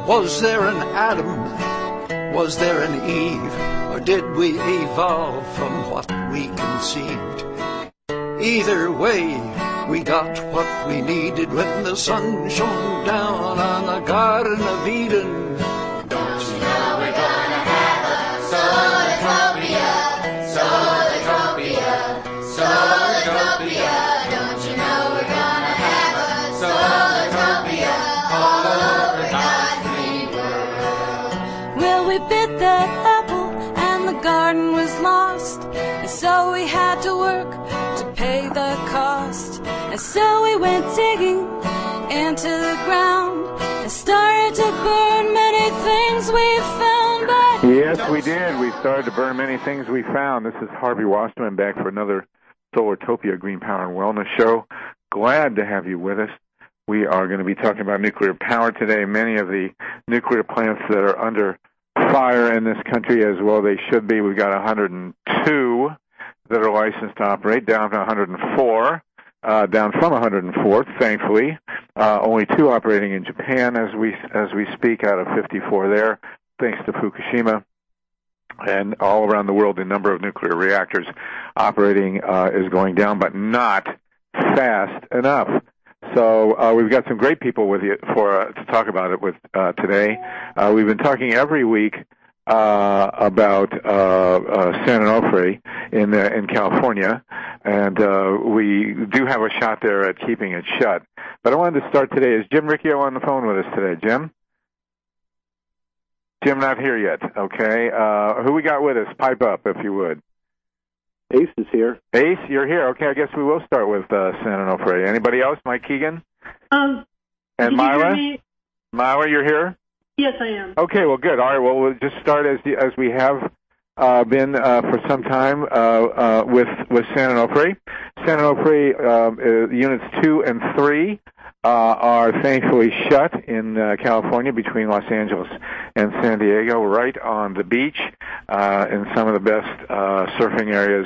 Was there an Adam? Was there an Eve? Or did we evolve from what we conceived? Either way, we got what we needed when the sun shone down on the Garden of Eden. Don't you know we're gonna have a solatopia, solatopia, solatopia. Don't you know we're gonna have a solatopia all over God's green world. Well, we bit that apple and the garden was lost, and so we had to work to pay the cost. And so we went digging into the ground and started to burn many things we found. But yes, we did. We started to burn many things we found. This is Harvey Wasserman back for another Solartopia Green Power and Wellness show. Glad to have you with us. We are going to be talking about nuclear power today. Many of the nuclear plants that are under fire in this country, as well they should be. We've got 102 that are licensed to operate, down to 104. Down from 104, thankfully. Only 2 operating in Japan as we speak, out of 54 there, thanks to Fukushima. And all around the world, the number of nuclear reactors operating is going down, but not fast enough. So we've got some great people with you to talk about it with today. We've been talking every week about San Onofre in California, and we do have a shot there at keeping it shut. But I wanted to start today. Is Jim Riccio on the phone with us today? Jim? Jim not here yet. Okay. Who we got with us? Pipe up, if you would. Ace is here. Ace, you're here. Okay, I guess we will start with San Onofre. Anybody else? Mike Keegan? And Myla? Myla, you're here? Yes, I am. Okay, well, good. All right, well, we'll just start as we have been for some time with San Onofre. San Onofre units 2 and 3 are thankfully shut in California between Los Angeles and San Diego, right on the beach in some of the best surfing areas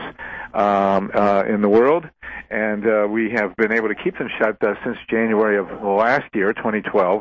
in the world. And we have been able to keep them shut since January of last year, 2012.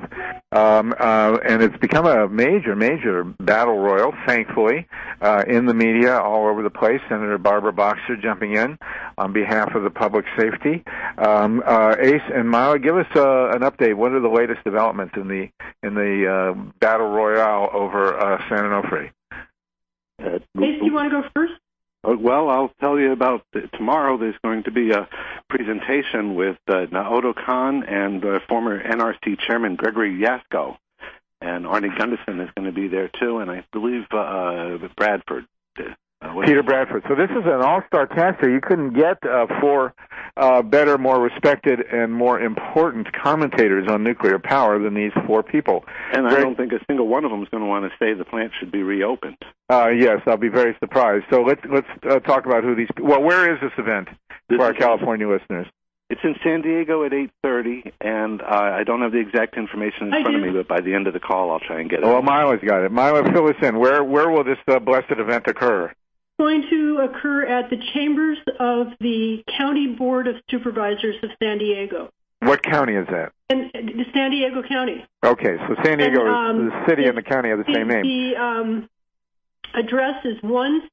And it's become a major, major battle royal, thankfully, in the media all over the place. Senator Barbara Boxer jumping in on behalf of the public safety. Ace and Myla, give us an update. What are the latest developments in the battle royale over San Onofre? Ace, do you want to go first? Well, I'll tell you about tomorrow. There's going to be a presentation with Naoto Kan and former NRC Chairman Gregory Yasko. And Arnie Gunderson is going to be there, too, and I believe Bradford. Peter Bradford. So this is an all-star cast here. You couldn't get 4 better, more respected, and more important commentators on nuclear power than these 4 people. And I don't think a single one of them is going to want to say the plant should be reopened. Yes, I'll be very surprised. So let's talk about who these. Well, where is this event for our California listeners? It's in San Diego at 8:30, and I don't have the exact information in front of me, but by the end of the call, I'll try and get it. Well, Mila's got it. Mila, fill us in. Where will this blessed event occur? Going to occur at the chambers of the County Board of Supervisors of San Diego. What county is that? And the San Diego County. Okay, so San Diego is the city and the county have the same name. The address is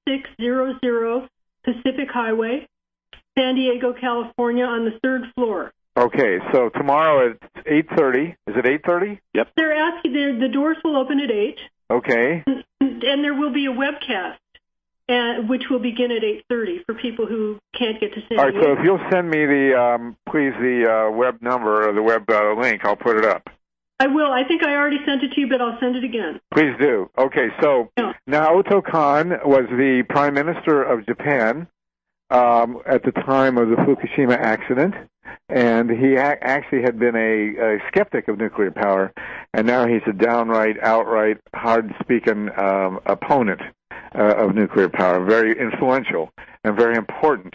1600 Pacific Highway, San Diego, California, on the 3rd floor. Okay, so tomorrow at 8:30. Is it 8:30? Yep. They're asking. The doors will open at 8. Okay. And there will be a webcast, which will begin at 8:30 for people who can't get to San Diego. All right, so if you'll send me please the web number or the web link, I'll put it up. I will. I think I already sent it to you, but I'll send it again. Please do. Okay, so Naoto Kan was the Prime Minister of Japan at the time of the Fukushima accident, and he actually had been a skeptic of nuclear power, and now he's a outright, hard-speaking opponent of nuclear power, very influential and very important.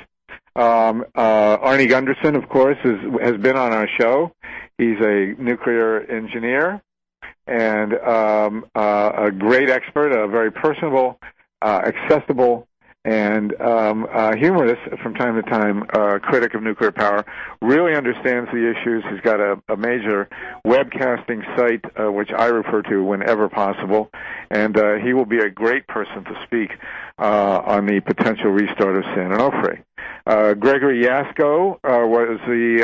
Arnie Gunderson, of course, has been on our show. He's a nuclear engineer and a great expert, a very personable, accessible, and humorous from time to time, critic of nuclear power, really understands the issues. He's got a major webcasting site, which I refer to whenever possible, and he will be a great person to speak on the potential restart of San Onofre. Gregory Yasko was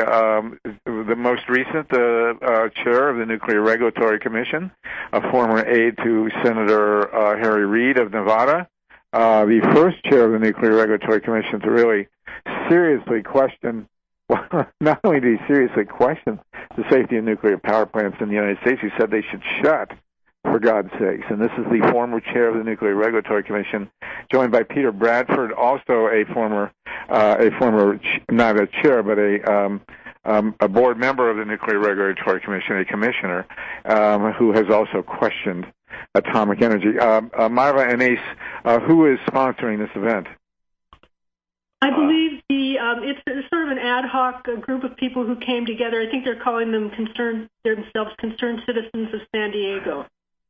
the most recent chair of the Nuclear Regulatory Commission, a former aide to Senator Harry Reid of Nevada, the first chair of the Nuclear Regulatory Commission to really seriously question, well, not only did he seriously question the safety of nuclear power plants in the United States, he said they should shut, for God's sakes. And this is the former chair of the Nuclear Regulatory Commission, joined by Peter Bradford, also a former not a chair, but a board member of the Nuclear Regulatory Commission, a commissioner, who has also questioned atomic energy. Marva Anais, who is sponsoring this event? I believe it's sort of an ad hoc group of people who came together. I think they're calling themselves Concerned Citizens of San Diego.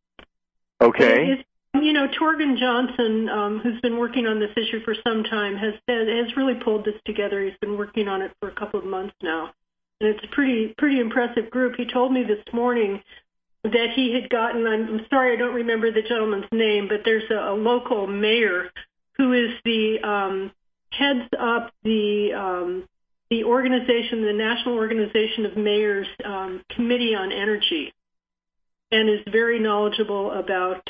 Okay. Torgen Johnson, who's been working on this issue for some time, has really pulled this together. He's been working on it for a couple of months now, and it's a pretty impressive group. He told me this morning that he had gotten, I'm sorry I don't remember the gentleman's name, but there's a local mayor who is the heads up the organization, the National Organization of Mayors Committee on Energy, and is very knowledgeable about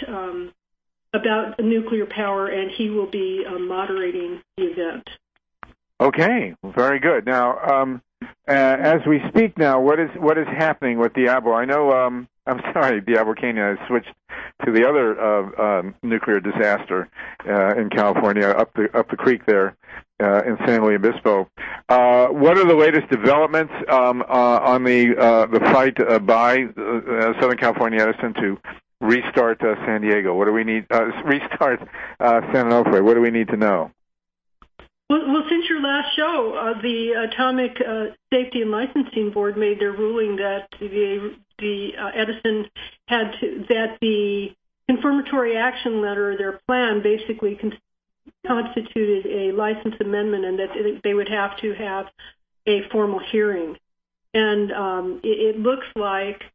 nuclear power, and he will be moderating the event. Okay, very good. Now, as we speak now, what is happening with Diablo? I know, I'm sorry, Diablo Canyon has switched to the other nuclear disaster in California, up the creek there in San Luis Obispo. What are the latest developments on the fight by Southern California Edison to restart San Diego? What do we need? Restart San Onofre. What do we need to know? Well, since your last show, the Atomic Safety and Licensing Board made their ruling that the Edison that the confirmatory action letter, their plan, basically constituted a license amendment, and that they would have to have a formal hearing. And it looks like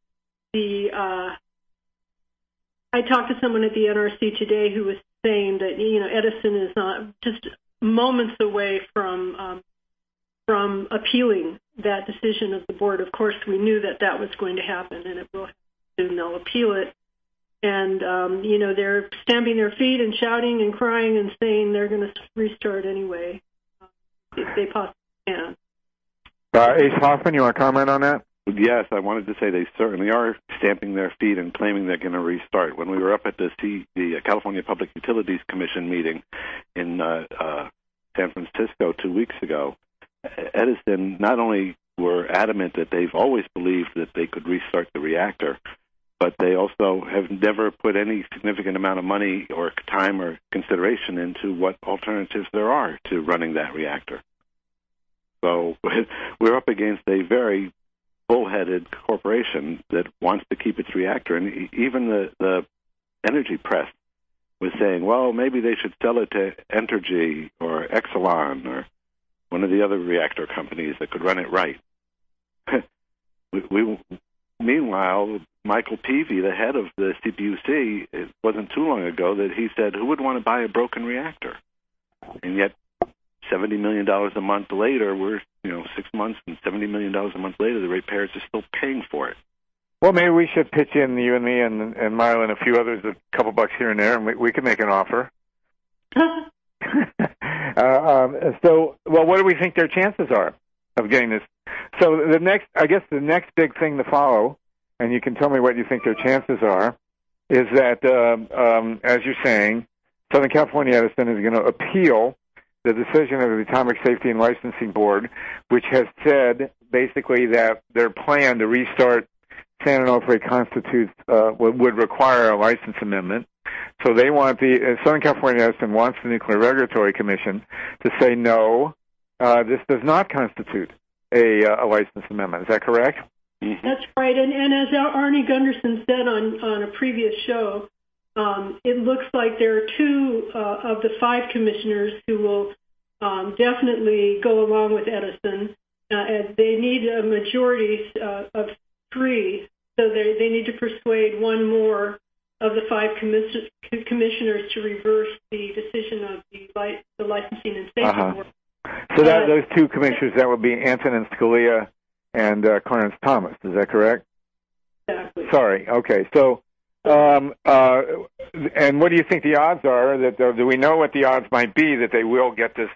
I talked to someone at the NRC today who was saying that Edison is not just moments away from appealing that decision of the board. Of course, we knew that was going to happen, and it will happen soon. They'll appeal it, and they're stamping their feet and shouting and crying and saying they're going to restart anyway if they possibly can. Ace Hoffman, you want to comment on that? Yes, I wanted to say they certainly are stamping their feet and claiming they're going to restart. When we were up at the California Public Utilities Commission meeting in San Francisco 2 weeks ago, Edison not only were adamant that they've always believed that they could restart the reactor, but they also have never put any significant amount of money or time or consideration into what alternatives there are to running that reactor. So we're up against a very bullheaded corporation that wants to keep its reactor. And even the energy press was saying, well, maybe they should sell it to Entergy or Exelon or one of the other reactor companies that could run it right. Meanwhile, Michael Peavy, the head of the CPUC, it wasn't too long ago that he said, who would want to buy a broken reactor? And yet $70 million a month later, we're 6 months and $70 million a month later, the ratepayers are still paying for it. Well, maybe we should pitch in, you and me and Marla and a few others, a couple bucks here and there, and we can make an offer. What do we think their chances are of getting this? So the next big thing to follow, and you can tell me what you think their chances are, is that, as you're saying, Southern California Edison is going to appeal the decision of the Atomic Safety and Licensing Board, which has said basically that their plan to restart San Onofre would require a license amendment. So they want Southern California Edison wants the Nuclear Regulatory Commission to say no, this does not constitute a license amendment. Is that correct? That's right. And as Arnie Gunderson said on a previous show, it looks like there are two of the 5 commissioners who will definitely go along with Edison. And they need a majority of 3, so they need to persuade one more of the 5 commissioners to reverse the decision of the licensing and safety board. So those 2 commissioners, that would be Antonin Scalia and Clarence Thomas. Is that correct? Exactly. Sorry. Okay. So, and what do you think the odds are? Do we know what the odds might be that they will get this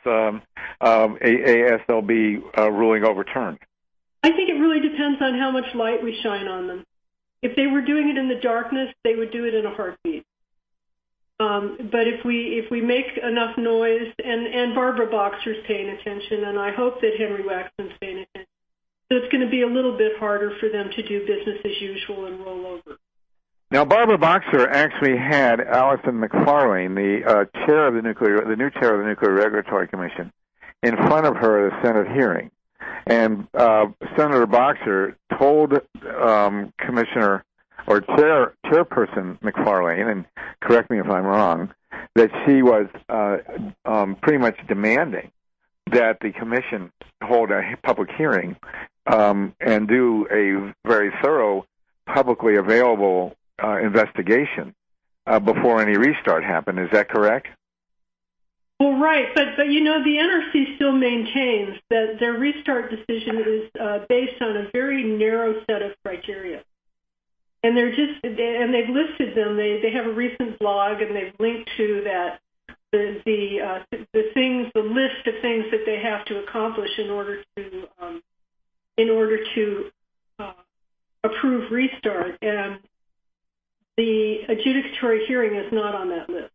ASLB ruling overturned? I think it really depends on how much light we shine on them. If they were doing it in the darkness, they would do it in a heartbeat. But if we make enough noise, and Barbara Boxer's paying attention, and I hope that Henry Waxman's paying attention, so it's going to be a little bit harder for them to do business as usual and roll over. Now, Barbara Boxer actually had Allison McFarlane, the chair of the new chair of the Nuclear Regulatory Commission, in front of her at a Senate hearing, and Senator Boxer told Commissioner or Chairperson McFarlane, and correct me if I'm wrong, that she was pretty much demanding that the commission hold a public hearing and do a very thorough, publicly available investigation before any restart happened. Is that correct? Well, right, but the NRC still maintains that their restart decision is based on a very narrow set of criteria. And they've listed them. They have a recent blog, and they've linked to that the list of things that they have to accomplish in order to approve restart. And the adjudicatory hearing is not on that list.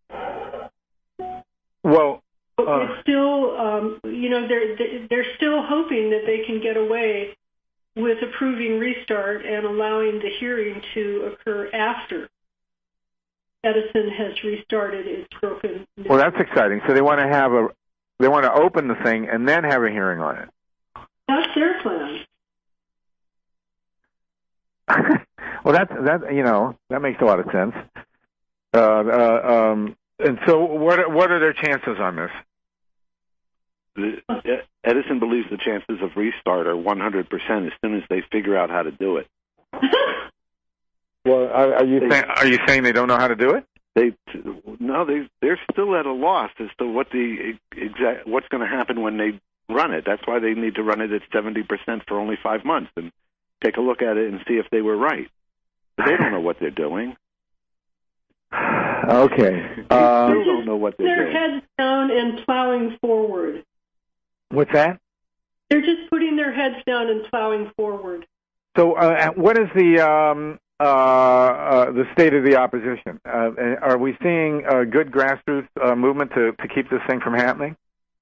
Well, it's still, they're still hoping that they can get away with approving restart and allowing the hearing to occur after Edison has restarted its broken. Well, that's exciting. So they want to open the thing and then have a hearing on it. That's their plan. Well, that makes a lot of sense. And so, what are their chances on this? Edison believes the chances of restart are 100% as soon as they figure out how to do it. Well, are you saying they don't know how to do it? They're still at a loss as to what's going to happen when they run it. That's why they need to run it at 70% for only 5 months and take a look at it and see if they were right. But they don't know what they're doing. Okay. They still don't know what they're doing. Their heads down and plowing forward. What's that? They're just putting their heads down and plowing forward. So, what is the state of the opposition? Are we seeing a good grassroots movement to keep this thing from happening?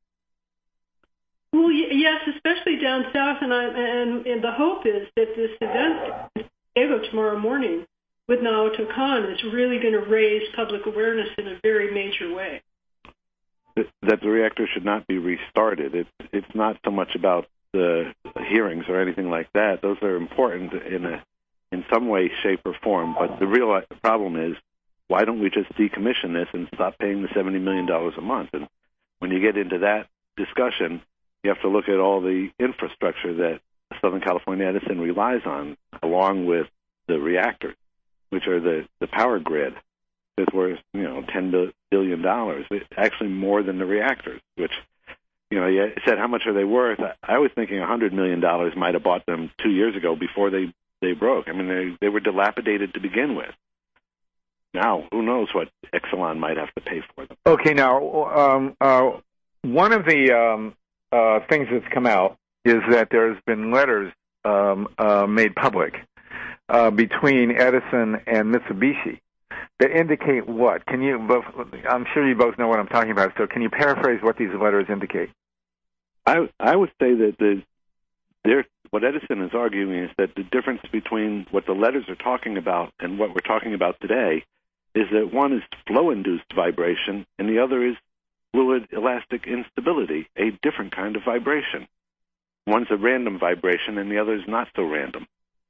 Well, yes, especially down south, and the hope is that this event in San Diego tomorrow morning with Naoto Kan is really going to raise public awareness in a very major way. That the reactor should not be restarted. It's not so much about the hearings or anything like that. Those are important in some way, shape, or form. But the real problem is, why don't we just decommission this and stop paying the $70 million a month? And when you get into that discussion, you have to look at all the infrastructure that Southern California Edison relies on, along with the reactors, which are the power grid. It's worth $10 billion, actually more than the reactors. Which, you said how much are they worth? I was thinking $100 million might have bought them 2 years ago before they broke. I mean, they were dilapidated to begin with. Now, who knows what Exelon might have to pay for them? Okay, now one of the things that's come out is that there's been letters made public between Edison and Mitsubishi that indicate what? Can you both? I'm sure you both know what I'm talking about. So, can you paraphrase what these letters indicate? I would say that what Edison is arguing is that the difference between what the letters are talking about and what we're talking about today is that one is flow-induced vibration and the other is fluid elastic instability, a different kind of vibration. One's a random vibration and the other is not so random.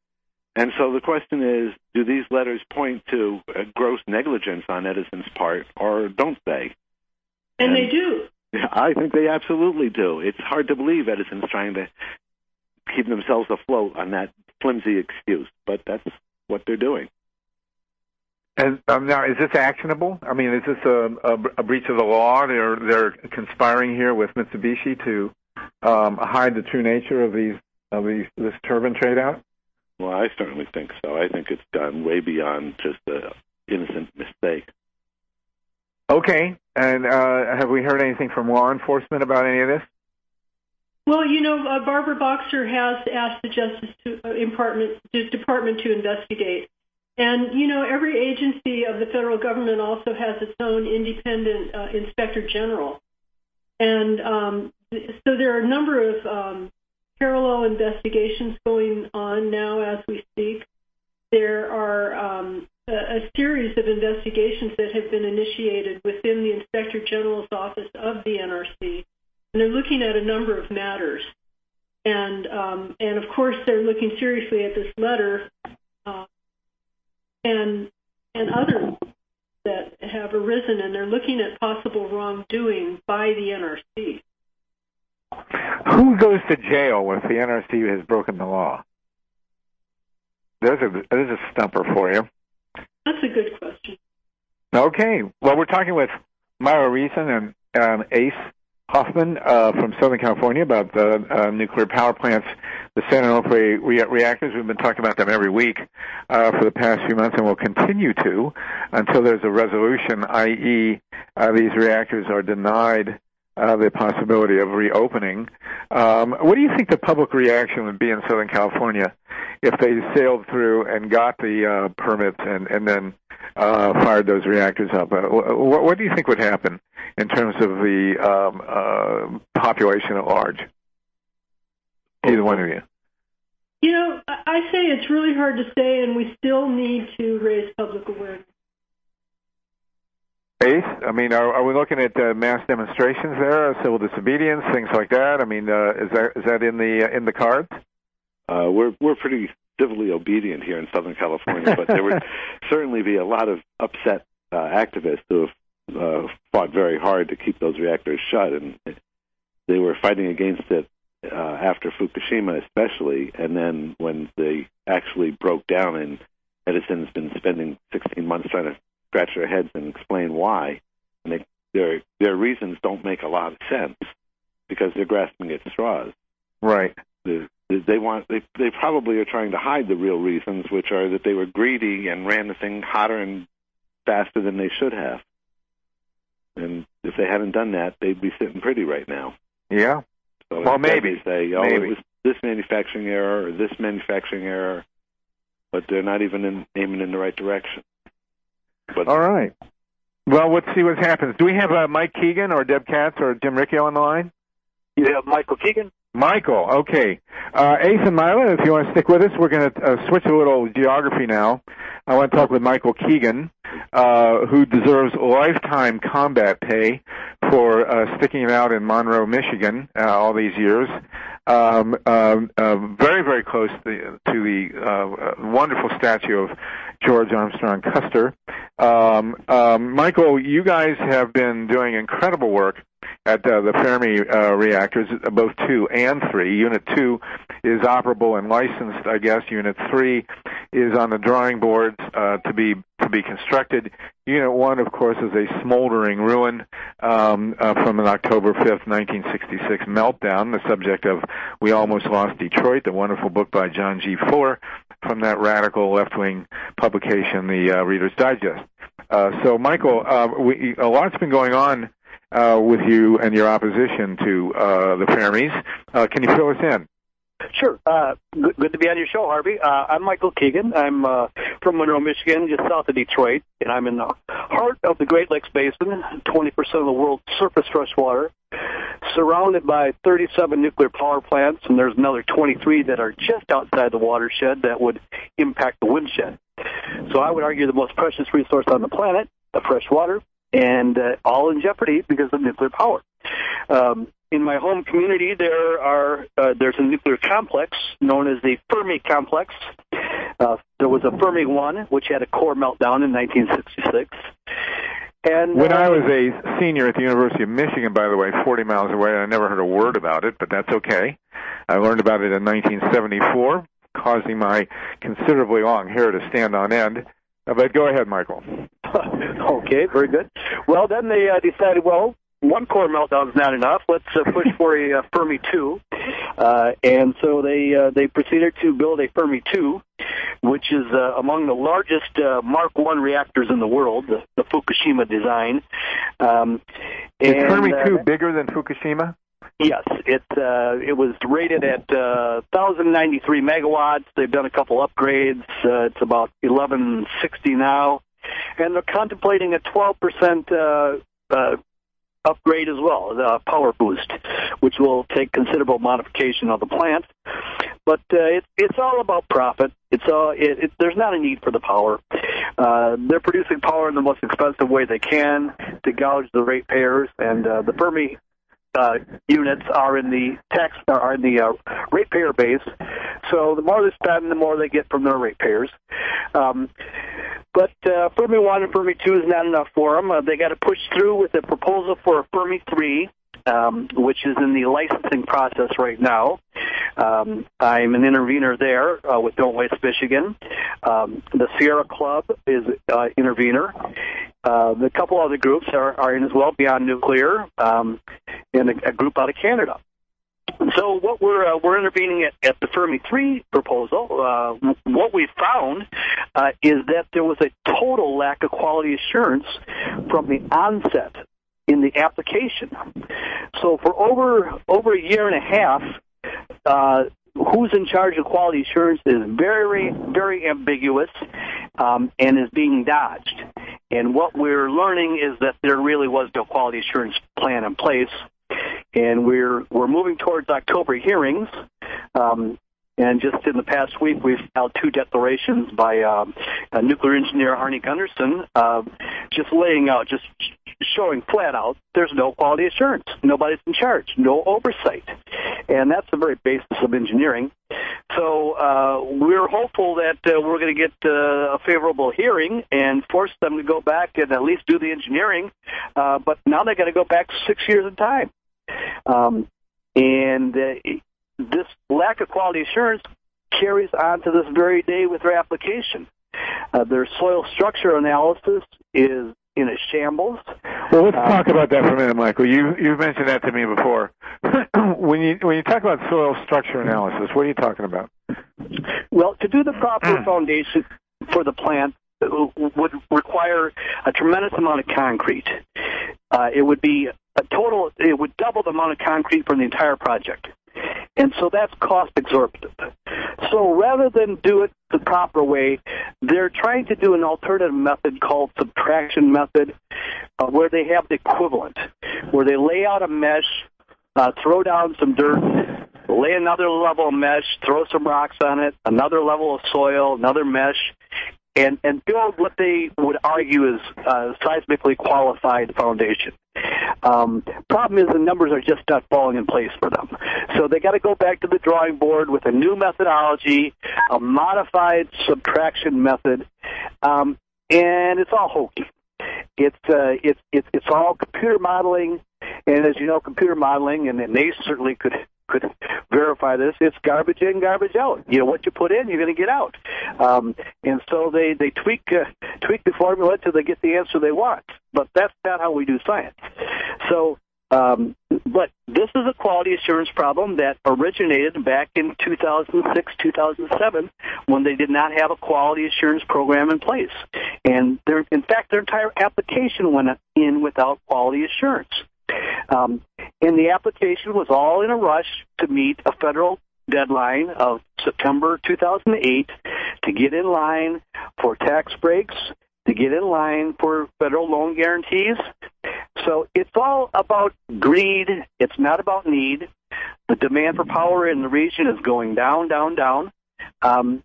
And so the question is, do these letters point to gross negligence on Edison's part, or don't they? And they do. I think they absolutely do. It's hard to believe Edison's trying to keep themselves afloat on that flimsy excuse, but that's what they're doing. And now, is this actionable? I mean, is this a breach of the law? They're conspiring here with Mitsubishi to hide the true nature of this turbine trade-out? Well, I certainly think so. I think it's gone way beyond just an innocent mistake. Okay. And have we heard anything from law enforcement about any of this? Well, Barbara Boxer has asked the Justice Department to investigate. And, every agency of the federal government also has its own independent inspector general. And so there are a number of parallel investigations going on now as we speak. There are a series of investigations that have been initiated within the Inspector General's office of the NRC, and they're looking at a number of matters. And of course, they're looking seriously at this letter and others that have arisen, and they're looking at possible wrongdoing by the NRC. Who goes to jail if the NRC has broken the law? There's a stumper for you. That's a good question. Okay. Well, we're talking with Myra Reason and Ace Hoffman from Southern California about the nuclear power plants, the San Onofre reactors. We've been talking about them every week for the past few months, and we'll continue to until there's a resolution, i.e. These reactors are denied the possibility of reopening. What do you think the public reaction would be in Southern California if they sailed through and got the permits and then fired those reactors up? What do you think would happen in terms of the population at large? Either one of you. I say it's really hard to say, and we still need to raise public awareness. Ace, I mean, are we looking at mass demonstrations there, civil disobedience, things like that? I mean, is that in the cards? We're pretty civilly obedient here in Southern California, but there would certainly be a lot of upset activists who have fought very hard to keep those reactors shut, and they were fighting against it after Fukushima especially, and then when they actually broke down, and Edison's been spending 16 months trying to scratch their heads and explain why, and their reasons don't make a lot of sense because they're grasping at straws. Right. They probably are trying to hide the real reasons, which are that they were greedy and ran the thing hotter and faster than they should have. And if they hadn't done that, they'd be sitting pretty right now. Yeah. So well, maybe. They say, maybe. It was this manufacturing error or this manufacturing error, but they're not even aiming in the right direction. But, all right. Well, let's see what happens. Do we have Mike Keegan or Deb Katz or Jim Riccio on the line? You have Michael Keegan. Michael, okay. Ace and Myla, if you want to stick with us, we're going to switch a little geography now. I want to talk with Michael Keegan, who deserves lifetime combat pay for sticking it out in Monroe, Michigan, all these years. Very, very close to the wonderful statue of George Armstrong Custer. Michael, you guys have been doing incredible work at the Fermi reactors, both 2 and 3. Unit 2 is operable and licensed, I guess. Unit 3 is on the drawing boards to be constructed. Unit 1, of course, is a smoldering ruin from an October 5th, 1966 meltdown, the subject of We Almost Lost Detroit, the wonderful book by John G. Fuller from that radical left-wing publication, the Reader's Digest. So, Michael, a lot's been going on with you and your opposition to the Fermis. Can you fill us in? Sure. Good to be on your show, Harvey. I'm Michael Keegan. I'm from Monroe, Michigan, just south of Detroit, and I'm in the heart of the Great Lakes Basin, 20% of the world's surface freshwater, surrounded by 37 nuclear power plants, and there's another 23 that are just outside the watershed that would impact the windshed. So I would argue the most precious resource on the planet, the fresh water, and all in jeopardy because of nuclear power. In my home community, there's a nuclear complex known as the Fermi Complex. There was a Fermi 1, which had a core meltdown in 1966. And when I was a senior at the University of Michigan, by the way, 40 miles away, I never heard a word about it, but that's okay. I learned about it in 1974, causing my considerably long hair to stand on end. But go ahead, Michael. Okay, very good. Well, then they decided, well, one core meltdown is not enough. Let's push for a Fermi 2. And so they proceeded to build a Fermi 2, which is among the largest Mark I reactors in the world, the Fukushima design. Is Fermi 2 bigger than Fukushima? Yes, it was rated at 1,093 megawatts. They've done a couple upgrades. It's about 1,160 now, and they're contemplating a 12% upgrade as well, the power boost, which will take considerable modification of the plant. But it's all about profit. There's not a need for the power. They're producing power in the most expensive way they can to gouge the ratepayers, and the Fermi units are in the ratepayer base. So the more they spend, the more they get from their ratepayers. But Fermi 1 and Fermi 2 is not enough for them. They got to push through with a proposal for a Fermi 3, which is in the licensing process right now. I'm an intervener there with Don't Waste Michigan. The Sierra Club is intervener. A couple other groups are in as well, Beyond Nuclear, and a group out of Canada. So what we're intervening at the Fermi 3 proposal. What we found is that there was a total lack of quality assurance from the onset in the application. So for over a year and a half, who's in charge of quality assurance is very, very ambiguous and is being dodged. And what we're learning is that there really was no quality assurance plan in place. And we're moving towards October hearings. And just in the past week, we've filed 2 declarations by nuclear engineer Arnie Gunderson, just laying out, just showing flat out, there's no quality assurance. Nobody's in charge. No oversight. And that's the very basis of engineering. So we're hopeful that we're going to get a favorable hearing and force them to go back and at least do the engineering. But now they've got to go back 6 years in time. This lack of quality assurance carries on to this very day with their application. Their soil structure analysis is in a shambles. Well, let's talk about that for a minute, Michael. You've mentioned that to me before. When you talk about soil structure analysis, what are you talking about? Well, to do the proper foundation for the plant would require a tremendous amount of concrete. It would be it would double the amount of concrete from the entire project. And so that's cost exorbitant. So rather than do it the proper way, they're trying to do an alternative method called subtraction method, where they have the equivalent, where they lay out a mesh, throw down some dirt, lay another level of mesh, throw some rocks on it, another level of soil, another mesh, and build what they would argue is a seismically qualified foundation. Problem is the numbers are just not falling in place for them. So they got to go back to the drawing board with a new methodology, a modified subtraction method, and it's all hokey. It's all computer modeling, and as you know, computer modeling, and they certainly could verify this. It's garbage in, garbage out. You know, what you put in, you're going to get out. And so they tweak the formula till they get the answer they want. But that's not how we do science. So, but this is a quality assurance problem that originated back in 2006, 2007, when they did not have a quality assurance program in place. And in fact, their entire application went in without quality assurance. And the application was all in a rush to meet a federal deadline of September 2008 to get in line for tax breaks, to get in line for federal loan guarantees. So it's all about greed. It's not about need. The demand for power in the region is going down, down, down. And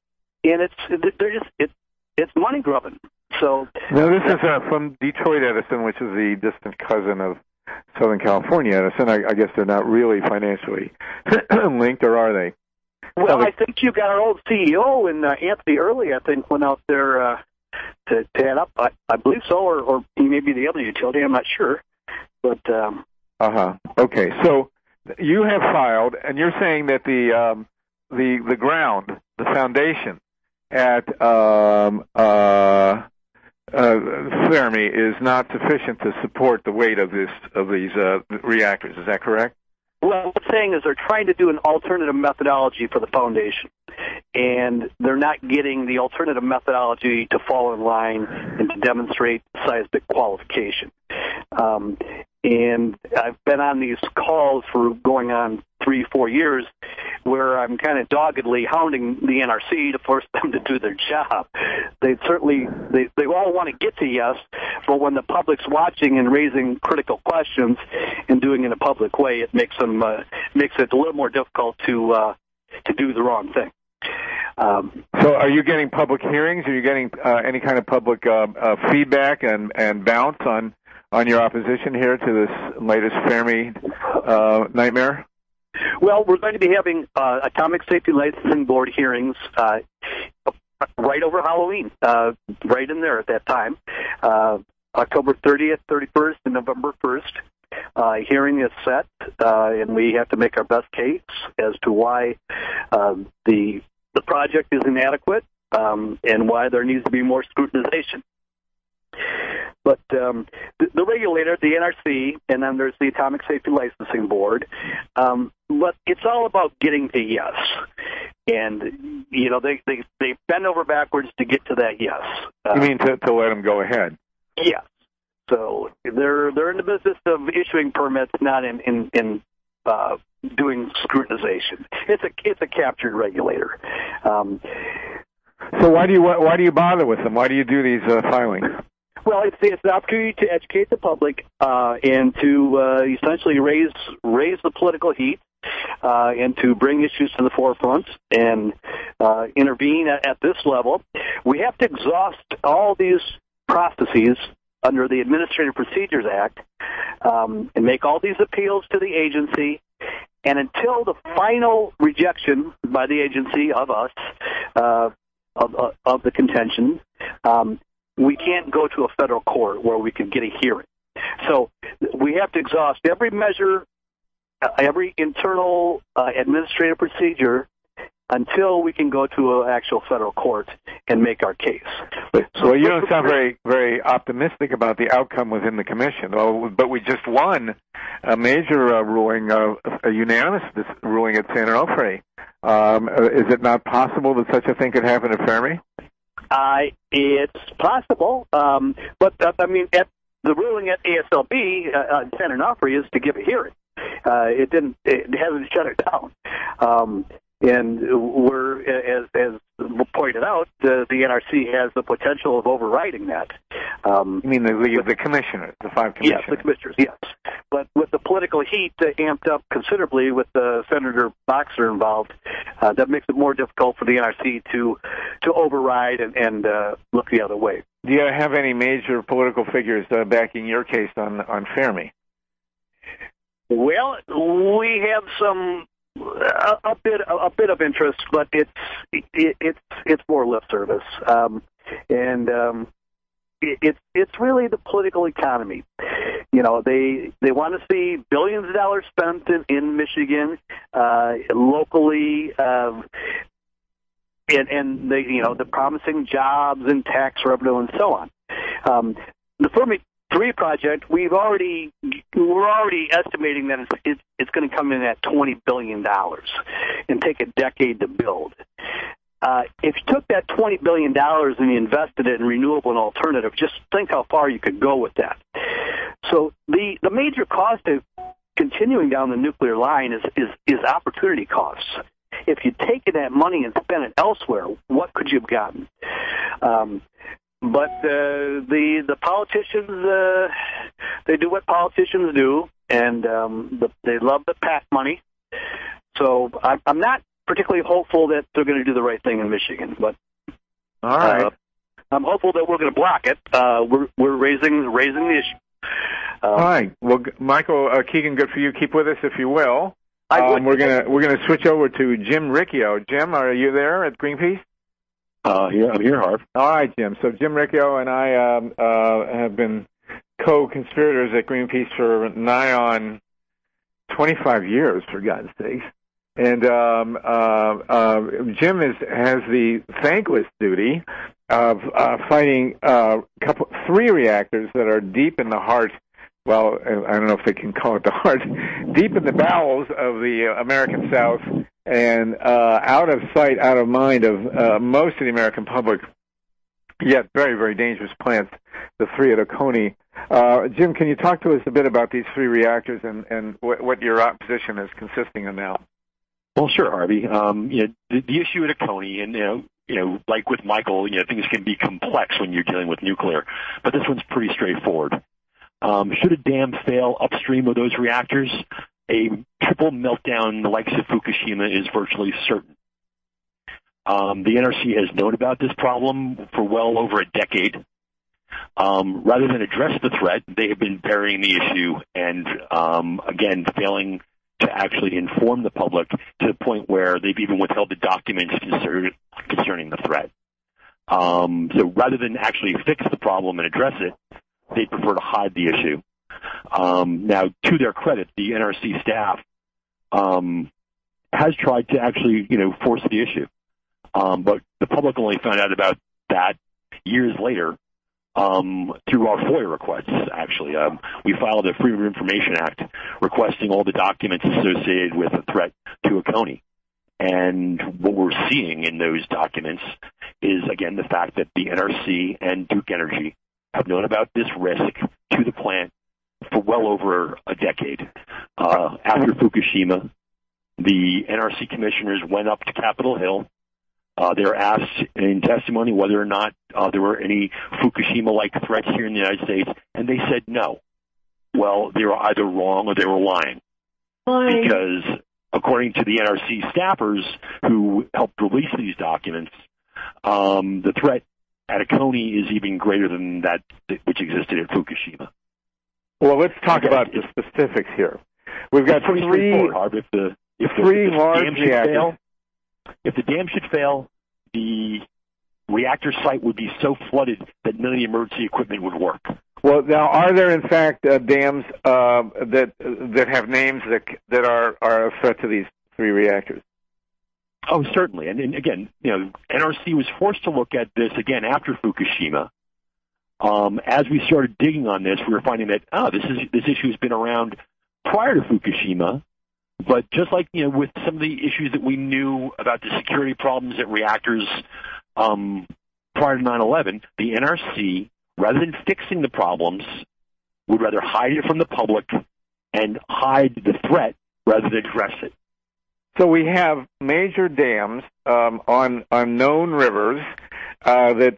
it's money grubbing. So now this is from Detroit Edison, which is the distant cousin of Southern California Edison. I guess they're not really financially linked, or are they? Well, I think you got our old CEO and Anthony Early, I think, went out there to add up. I believe so, or he may be the other utility. I'm not sure. But Okay, so you have filed, and you're saying that the ground, the foundation at Fermi is not sufficient to support the weight of these reactors. Is that correct? Well, what I'm saying is they're trying to do an alternative methodology for the foundation, and they're not getting the alternative methodology to fall in line and to demonstrate seismic qualification. And I've been on these calls for going on 3-4 years where I'm kind of doggedly hounding the NRC to force them to do their job. They all want to get to yes, but when the public's watching and raising critical questions and doing it in a public way, it makes it a little more difficult to do the wrong thing. So are you getting public hearings? Are you getting any kind of public feedback and bounce on your opposition here to this latest Fermi nightmare? Well, we're going to be having Atomic Safety Licensing Board hearings right over Halloween, right in there at that time, October 30th, 31st, and November 1st. Hearing is set, and we have to make our best case as to why the project is inadequate and why there needs to be more scrutinization. But the regulator, the NRC, and then there's the Atomic Safety Licensing Board, but it's all about getting to yes. And, you know, they bend over backwards to get to that yes. You mean to let them go ahead? Yes. So they're in the business of issuing permits, not in doing scrutinization. It's a captured regulator. So why do you bother with them? Why do you do these filings? Well, it's an opportunity to educate the public and to essentially raise the political heat and to bring issues to the forefront and intervene at this level. We have to exhaust all these processes under the Administrative Procedures Act and make all these appeals to the agency. And until the final rejection by the agency of us of the contention, we can't go to a federal court where we can get a hearing. So we have to exhaust every measure, every internal administrative procedure until we can go to an actual federal court and make our case. So you don't sound very, very optimistic about the outcome within the commission. But we just won a major ruling, a unanimous ruling at San Onofre. Is it not possible that such a thing could happen at Fermi? It's possible, but I mean, at the ruling at ASLB San Onofre is to give a hearing. It hasn't shut it down. And we're, as pointed out, the NRC has the potential of overriding that. You mean the commissioners, the 5 commissioners? Yes, the commissioners, yes. But with the political heat amped up considerably with Senator Boxer involved, that makes it more difficult for the NRC to override and look the other way. Do you have any major political figures backing your case on Fermi? Well, we have some. A bit of interest, but it's more lip service, and it's really the political economy. You know, they want to see billions of dollars spent in Michigan locally, and they're promising jobs and tax revenue and so on. The Fermi 3 project, we're already estimating that it's going to come in at $20 billion and take a decade to build. If you took that $20 billion and you invested it in renewable and alternative, just think how far you could go with that. So the major cost of continuing down the nuclear line is opportunity costs. If you'd taken that money and spent it elsewhere, what could you have gotten? But the politicians, they do what politicians do, and they love the PAC money. So I'm not particularly hopeful that they're going to do the right thing in Michigan. But all right, I'm hopeful that we're going to block it. We're raising the issue. All right. Well, Michael Keegan, good for you. Keep with us if you will. We're gonna switch over to Jim Riccio. Jim, are you there at Greenpeace? Yeah, I'm here, Harv. All right, Jim. So Jim Riccio and I have been co-conspirators at Greenpeace for nigh on 25 years, for God's sakes. And Jim has the thankless duty of fighting three reactors that are deep in the heart. Well, I don't know if they can call it the heart, deep in the bowels of the American South, and out of sight, out of mind of most of the American public. Yet very, very dangerous plants, the three at Oconee. Jim, can you talk to us a bit about these three reactors and what your opposition is consisting of now? Well, sure, Harvey. The issue at Oconee, and like with Michael, things can be complex when you're dealing with nuclear, but this one's pretty straightforward. Should a dam fail upstream of those reactors, a triple meltdown the likes of Fukushima is virtually certain. The NRC has known about this problem for well over a decade. Rather than address the threat, they have been burying the issue and, again, failing to actually inform the public to the point where they've even withheld the documents concerning the threat. So rather than actually fix the problem and address it, they prefer to hide the issue. Now, to their credit, the NRC staff has tried to actually, force the issue. But the public only found out about that years later through our FOIA requests, actually. We filed a Freedom of Information Act requesting all the documents associated with the threat to Oconee. And what we're seeing in those documents is, again, the fact that the NRC and Duke Energy have known about this risk to the plant for well over a decade. After Fukushima, the NRC commissioners went up to Capitol Hill. They were asked in testimony whether or not there were any Fukushima-like threats here in the United States, and they said no. Well, they were either wrong or they were lying. Because according to the NRC staffers who helped release these documents, the threat at Oconee is even greater than that which existed at Fukushima. Well, let's talk about the specifics here. We've got three large reactors. If the dam should fail, the reactor site would be so flooded that none of the emergency equipment would work. Well, now, are there in fact dams that have names that are a threat to these three reactors? Oh, certainly. And again, NRC was forced to look at this again after Fukushima. As we started digging on this, we were finding that this issue has been around prior to Fukushima. But just like with some of the issues that we knew about the security problems at reactors prior to 9/11, the NRC, rather than fixing the problems, would rather hide it from the public and hide the threat rather than address it. So we have major dams on known rivers that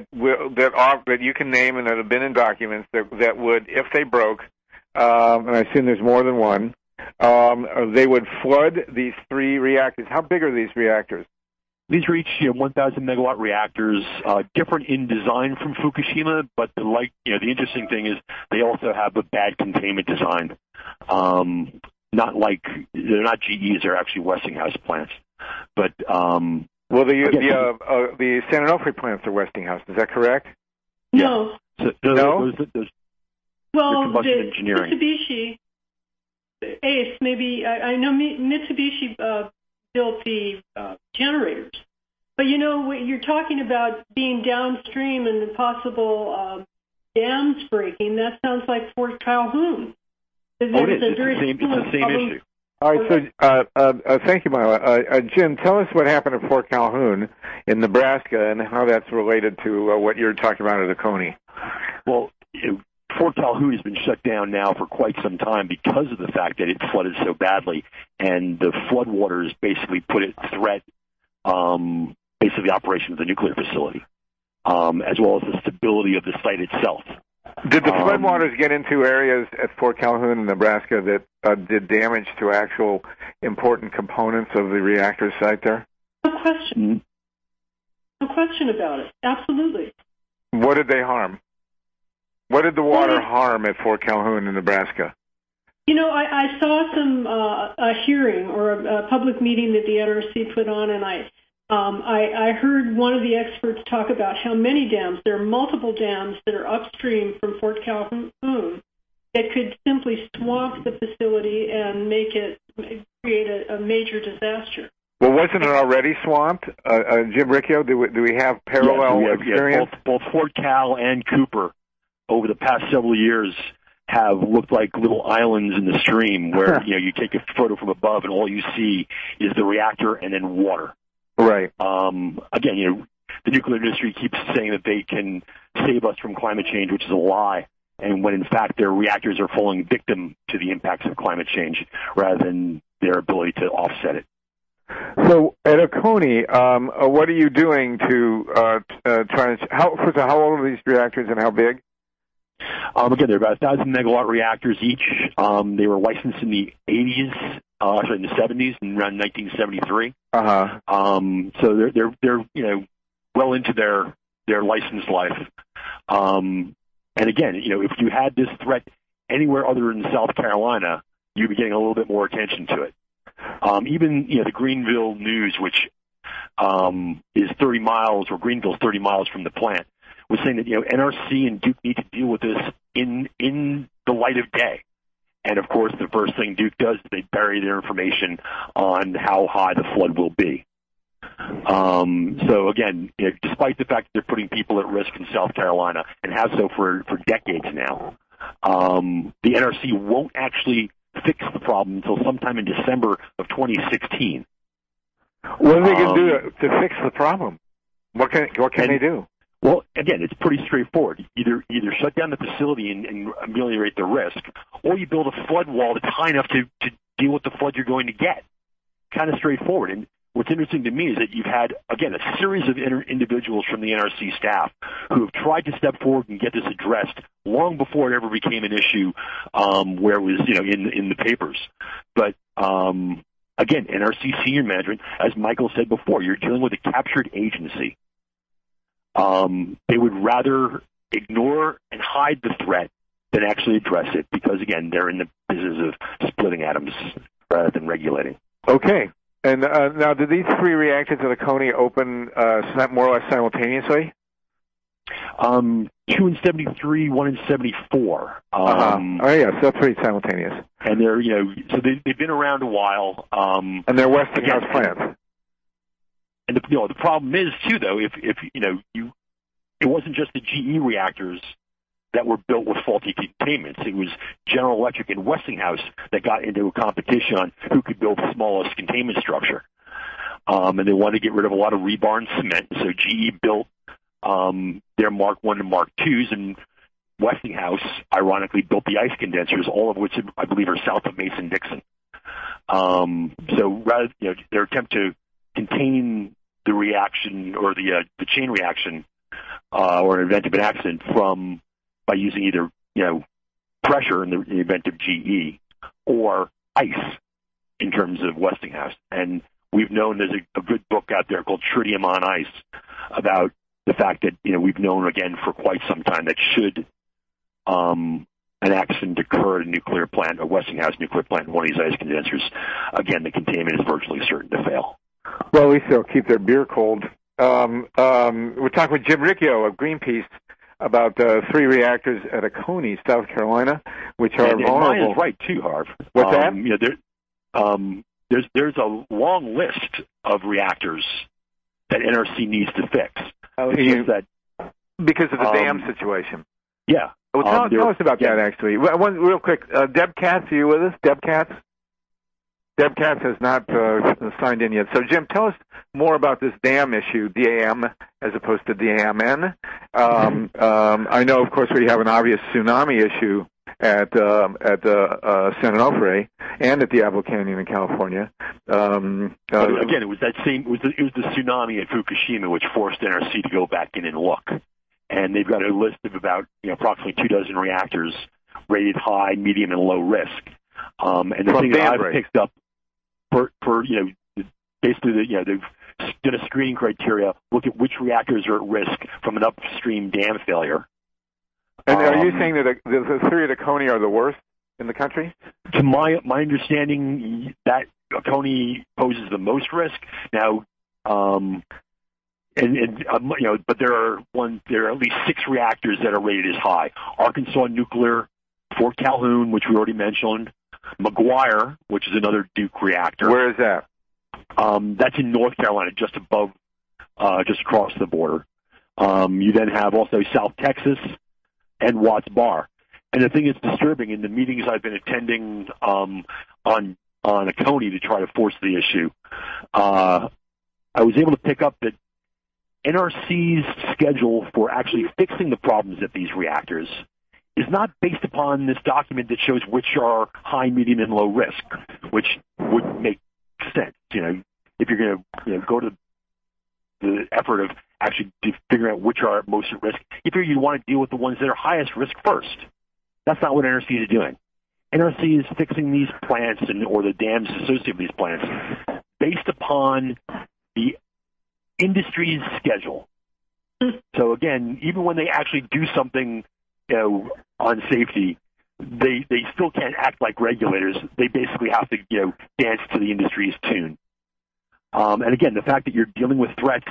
you can name and that have been in documents that would, if they broke, and I assume there's more than one, they would flood these three reactors. How big are these reactors? These reach 1,000 megawatt reactors, different in design from Fukushima, but the interesting thing is they also have a bad containment design. They're not GEs; they're actually Westinghouse plants. But the San Onofre plants are Westinghouse. Is that correct? No. Yeah. So those combustion the engineering. Mitsubishi, ACE, maybe I know Mitsubishi built the generators, but what you're talking about being downstream and the possible dams breaking. That sounds like Fort Calhoun. It is. It's the same issue. All right, so thank you, Myla. Jim, tell us what happened at Fort Calhoun in Nebraska and how that's related to what you're talking about at Oconee. Well, Fort Calhoun has been shut down now for quite some time because of the fact that it flooded so badly, and the floodwaters basically put at threat basically the operation of the nuclear facility, as well as the stability of the site itself. Did the floodwaters get into areas at Fort Calhoun in Nebraska that did damage to actual important components of the reactor site there? No question. No question about it. Absolutely. What did they harm? What did the water harm at Fort Calhoun in Nebraska? I saw a hearing or a public meeting that the NRC put on, and I heard one of the experts talk about how many dams, there are multiple dams that are upstream from Fort Calhoun that could simply swamp the facility and create a major disaster. Well, wasn't it already swamped? Jim Riccio, do we have parallel experience? Both Fort Cal and Cooper over the past several years have looked like little islands in the stream where you take a photo from above and all you see is the reactor and then water. Right. Again, the nuclear industry keeps saying that they can save us from climate change, which is a lie, and when in fact their reactors are falling victim to the impacts of climate change rather than their ability to offset it. So at Oconee, what are you doing to try to? How old are these reactors and how big? Again, they're about 1,000 megawatt reactors each. They were licensed in the 80s, in the 70s, and around 1973. So they're well into their license life. And again, if you had this threat anywhere other than South Carolina, you'd be getting a little bit more attention to it. Even the Greenville News, which is 30 miles, or Greenville's 30 miles from the plant, was saying that NRC and Duke need to deal with this in the light of day. And of course, the first thing Duke does is they bury their information on how high the flood will be. So again, despite the fact that they're putting people at risk in South Carolina and have so for decades now, the NRC won't actually fix the problem until sometime in December of 2016. What are they going to do to fix the problem? What can they do? Well, again, it's pretty straightforward. Either shut down the facility and ameliorate the risk, or you build a flood wall that's high enough to deal with the flood you're going to get. Kind of straightforward. And what's interesting to me is that you've had, again, a series of individuals from the NRC staff who have tried to step forward and get this addressed long before it ever became an issue where it was, in the papers. But, again, NRC senior management, as Michael said before, you're dealing with a captured agency. They would rather ignore and hide the threat than actually address it because, again, they're in the business of splitting atoms rather than regulating. Okay. And now, did these three reactors at Oconee open more or less simultaneously? 2 in 73, 1 in 74. Oh, yeah, so pretty simultaneous. And they're, so they've been around a while. And they're Westinghouse plants. And the problem is too, though, if it wasn't just the GE reactors that were built with faulty containments. It was General Electric and Westinghouse that got into a competition on who could build the smallest containment structure. And they wanted to get rid of a lot of rebar and cement. So GE built their Mark I and Mark IIs, and Westinghouse, ironically, built the ice condensers, all of which I believe are south of Mason-Dixon. So rather, their attempt to contain the reaction or the chain reaction or an event of an accident by using either pressure in the event of GE or ice in terms of Westinghouse. And we've known there's a good book out there called Tritium on Ice about the fact that we've known again for quite some time that should an accident occur at a nuclear plant, a Westinghouse nuclear plant, one of these ice condensers, again the containment is virtually certain to fail. Well, at least they'll keep their beer cold. We're talking with Jim Riccio of Greenpeace about 3 reactors at Oconee, South Carolina, which are vulnerable. Mine is right too, Harv. What's that? There's a long list of reactors that NRC needs to fix. Because of the dam situation. Yeah. Well, tell us about that, actually. One real quick. Deb Katz, are you with us? Deb Katz? Deb Katz has not signed in yet. So, Jim, tell us more about this dam issue, DAM as opposed to DAMN. I know, of course, we have an obvious tsunami issue at San Onofre and at Diablo Canyon in California. Again, it was that same. It was the tsunami at Fukushima which forced NRC to go back in and look. And they've got a list of about approximately 24 reactors rated high, medium, and low risk. And the thing that I've picked up for basically they've done a screening criteria, look at which reactors are at risk from an upstream dam failure. And are you saying that the 3 at Oconee are the worst? in the country? To my understanding, that Oconee poses the most risk. Now, but there are at least 6 reactors that are rated as high. Arkansas Nuclear, Fort Calhoun, which we already mentioned, McGuire, which is another Duke reactor. Where is that? That's in North Carolina, just across the border. You then have also South Texas and Watts Bar. And the thing that's disturbing in the meetings I've been attending on Oconee to try to force the issue, I was able to pick up that NRC's schedule for actually fixing the problems at these reactors is not based upon this document that shows which are high, medium, and low risk, which would make sense. If you're going to go to the effort of actually figuring out which are most at risk, you want to deal with the ones that are highest risk first. That's not what NRC is doing. NRC is fixing these plants or the dams associated with these plants based upon the industry's schedule. So again, even when they actually do something, on safety, they still can't act like regulators. They basically have to, dance to the industry's tune. And again, the fact that you're dealing with threats,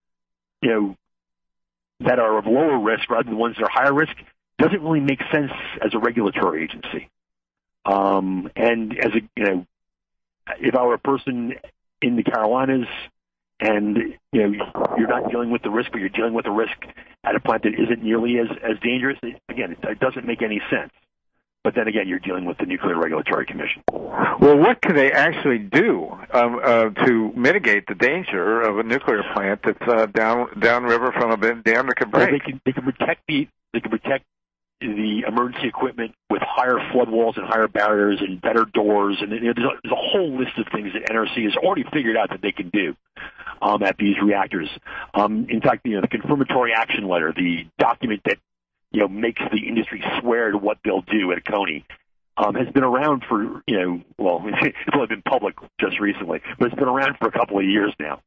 that are of lower risk rather than the ones that are higher risk doesn't really make sense as a regulatory agency. And as if I were a person in the Carolinas and, you're not dealing with the risk, but you're dealing with the risk at a plant that isn't nearly as dangerous, it doesn't make any sense. But then again, you're dealing with the Nuclear Regulatory Commission. Well, what can they actually do to mitigate the danger of a nuclear plant that's downriver from a dam that could break? They can protect the emergency equipment with higher flood walls and higher barriers and better doors, and there's a whole list of things that NRC has already figured out that they can do at these reactors. In fact, the confirmatory action letter, the document that makes the industry swear to what they'll do at Oconee, has been around for it's only been public just recently, but it's been around for a couple of years now.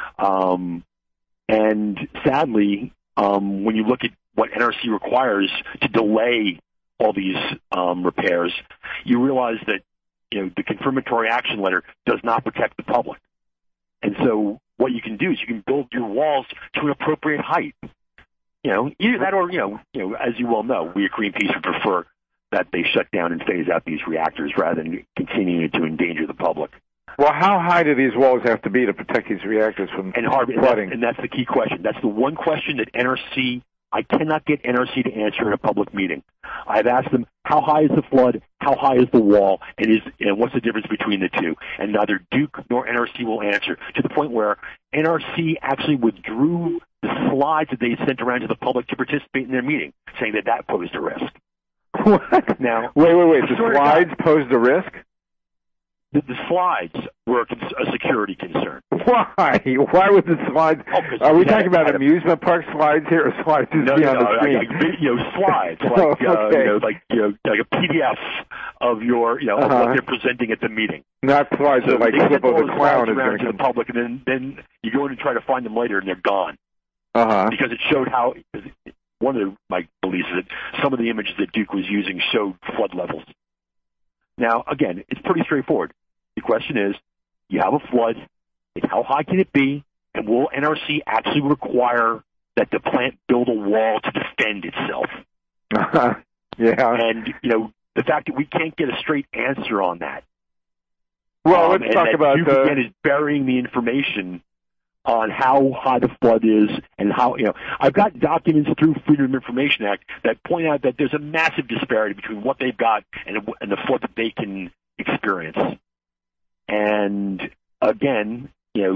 And sadly, when you look at what NRC requires to delay all these repairs, you realize that the confirmatory action letter does not protect the public. And so what you can do is you can build your walls to an appropriate height. Either that or, as you well know, we at Greenpeace would prefer that they shut down and phase out these reactors rather than continuing to endanger the public. Well, how high do these walls have to be to protect these reactors from flooding? And that's the key question. That's the one question that I cannot get NRC to answer in a public meeting. I've asked them, how high is the flood? How high is the wall? And what's the difference between the two? And neither Duke nor NRC will answer, to the point where NRC actually withdrew the slides that they sent around to the public to participate in their meeting, saying that posed a risk. What? Now, wait. The slides posed a risk? The slides were a security concern. Why? Why would the slides? Are we talking about amusement park slides here, or slides just on the screen? Slides, like a PDF of your, of what they're presenting at the meeting. Not slides that like Flippo the Clown is going to the public, and then you go in and try to find them later, and they're gone. Because it showed how. One of my beliefs is that some of the images that Duke was using showed flood levels. Now, again, it's pretty straightforward. The question is, you have a flood, how high can it be, and will NRC actually require that the plant build a wall to defend itself? Yeah. And, the fact that we can't get a straight answer on that. Well, let's talk about Duke, again, is burying the information on how high the flood is and how, I've got documents through Freedom of Information Act that point out that there's a massive disparity between what they've got and the flood that they can experience. And again,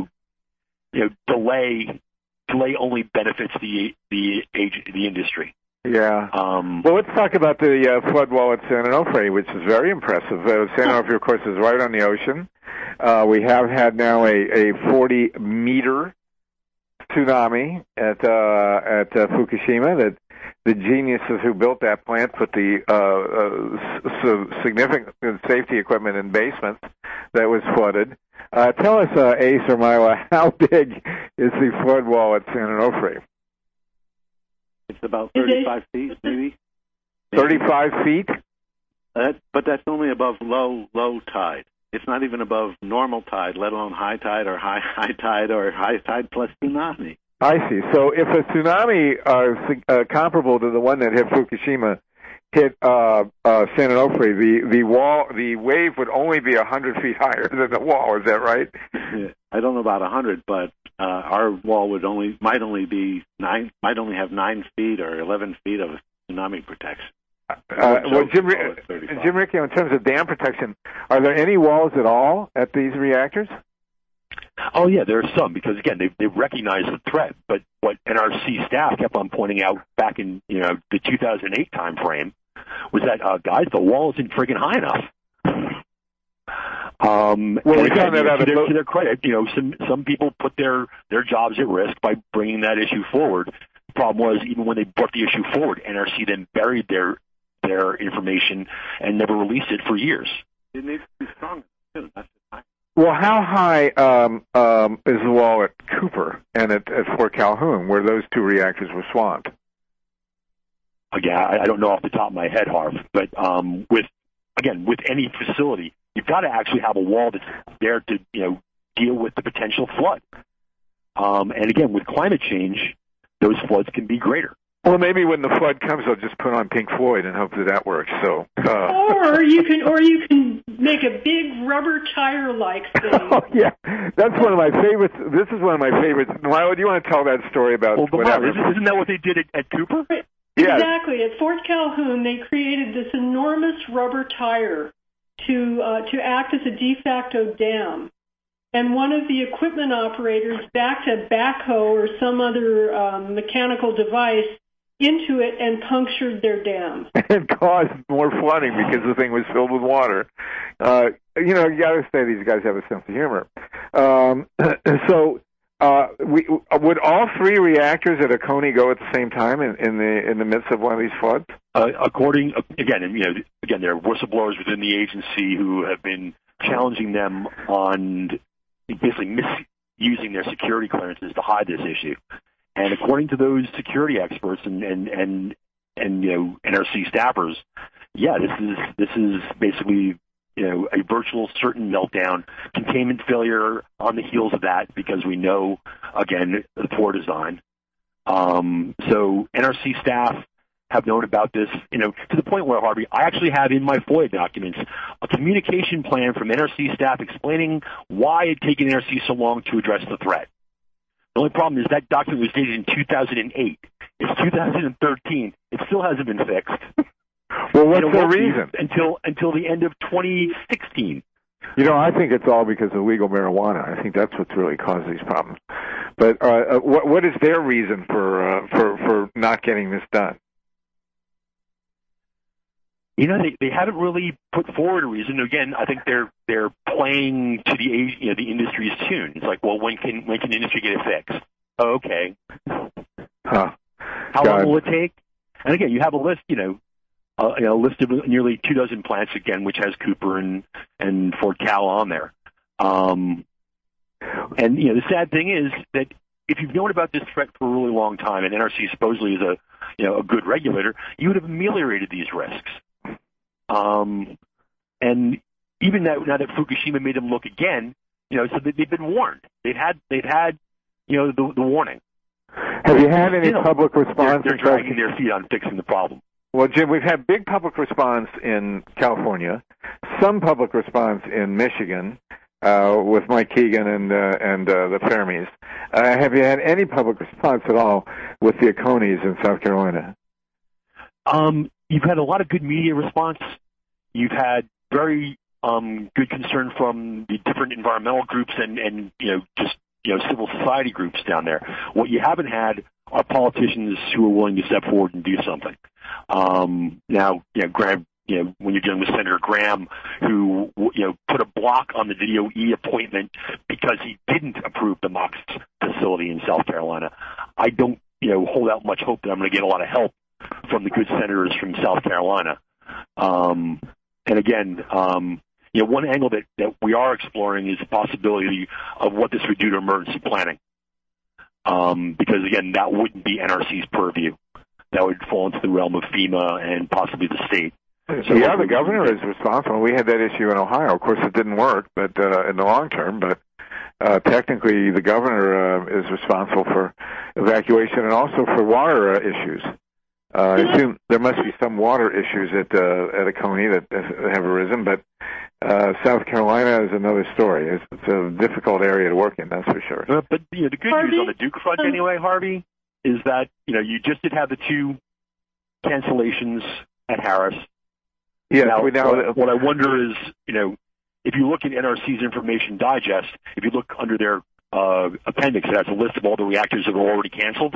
delay only benefits the industry. Yeah. Well, let's talk about the flood wall at San Onofre, which is very impressive. San Onofre, of course, is right on the ocean. We have had now a 40-meter tsunami at Fukushima. That the geniuses who built that plant put the significant safety equipment in basements that was flooded. Tell us, Ace or Mila, how big is the flood wall at San Onofre? It's about 35 feet, maybe. 35 feet? But that's only above low tide. It's not even above normal tide, let alone high tide or high tide or high tide plus tsunami. I see. So if a tsunami comparable to the one that hit Fukushima hit San Onofre, the wave would only be 100 feet higher than the wall. Is that right? Yeah, I don't know about 100, but our wall might only have 9 feet or 11 feet of tsunami protection. Well, Jim Riccio, in terms of dam protection, are there any walls at all at these reactors? Oh, yeah, there are some, because, again, they recognize the threat. But what NRC staff kept on pointing out back in the 2008 time frame was that, guys, the wall isn't friggin' high enough. Well, again, to their credit, some people put their jobs at risk by bringing that issue forward. The problem was, even when they brought the issue forward, NRC then buried their information and never released it for years. It needs to be strong, too. That's the time. Well, how high is the wall at Cooper and at Fort Calhoun, where those two reactors were swamped? Again, I don't know off the top of my head, Harv, but with any facility, you've got to actually have a wall that's there to deal with the potential flood. And again, with climate change, those floods can be greater. Well, maybe when the flood comes, they'll just put on Pink Floyd and hope that works. So, or you can make a big rubber tire-like thing. Oh yeah, that's one of my favorites. This is one of my favorites. Milo, do you want to tell that story about? Well, isn't that what they did at Cooper? Yeah. Exactly. At Fort Calhoun, they created this enormous rubber tire to act as a de facto dam. And one of the equipment operators backed a backhoe or some other mechanical device into it and punctured their dam. And caused more flooding because the thing was filled with water. You got to say these guys have a sense of humor. Would all 3 reactors at Oconee go at the same time in the midst of one of these floods? Again, there are whistleblowers within the agency who have been challenging them on basically misusing their security clearances to hide this issue. And according to those security experts and NRC staffers, yeah, this is basically a virtual certain meltdown, containment failure on the heels of that, because we know, again, the poor design. So NRC staff have known about this, to the point where, Harvey, I actually have in my FOIA documents a communication plan from NRC staff explaining why it had taken NRC so long to address the threat. The only problem is that document was dated in 2008. It's 2013. It still hasn't been fixed. Well, what's the reason? Until the end of 2016. I think it's all because of legal marijuana. I think that's what's really caused these problems. But what is their reason for not getting this done? They haven't really put forward a reason. Again, I think they're playing to the industry's tune. It's like, well, when can the industry get it fixed? Oh, okay. Huh. How long will it take? And again, you have a list, a list of nearly 24 plants, again, which has Cooper and Fort Cal on there. And the sad thing is that if you've known about this threat for a really long time, and NRC supposedly is a good regulator, you would have ameliorated these risks. And even now that Fukushima made them look again, so they've been warned. They've had the warning. Have you had any public response? They're dragging their feet on fixing the problem. Well, Jim, we've had big public response in California, some public response in Michigan with Mike Keegan and the Fermis. Have you had any public response at all with the Oconees in South Carolina? You've had a lot of good media response. You've had very good concern from the different environmental groups and civil society groups down there. What you haven't had are politicians who are willing to step forward and do something. Now, Graham, when you're dealing with Senator Graham, who put a block on the DOE appointment because he didn't approve the MOX facility in South Carolina, I don't hold out much hope that I'm going to get a lot of help from the good senators from South Carolina. And again, one angle that we are exploring is the possibility of what this would do to emergency planning. Because again, that wouldn't be NRC's purview. That would fall into the realm of FEMA and possibly the state. Yeah, the governor is responsible. We had that issue in Ohio. Of course, it didn't work, but in the long term. But technically, the governor is responsible for evacuation and also for water issues. I assume there must be some water issues at Oconee that have arisen, but South Carolina is another story. It's a difficult area to work in, that's for sure. But the good news on the Duke front, anyway, Harvey, is that you just did have the 2 cancellations at Harris. Yeah. What I wonder is, if you look at NRC's Information Digest, if you look under their appendix, it has a list of all the reactors that were already canceled.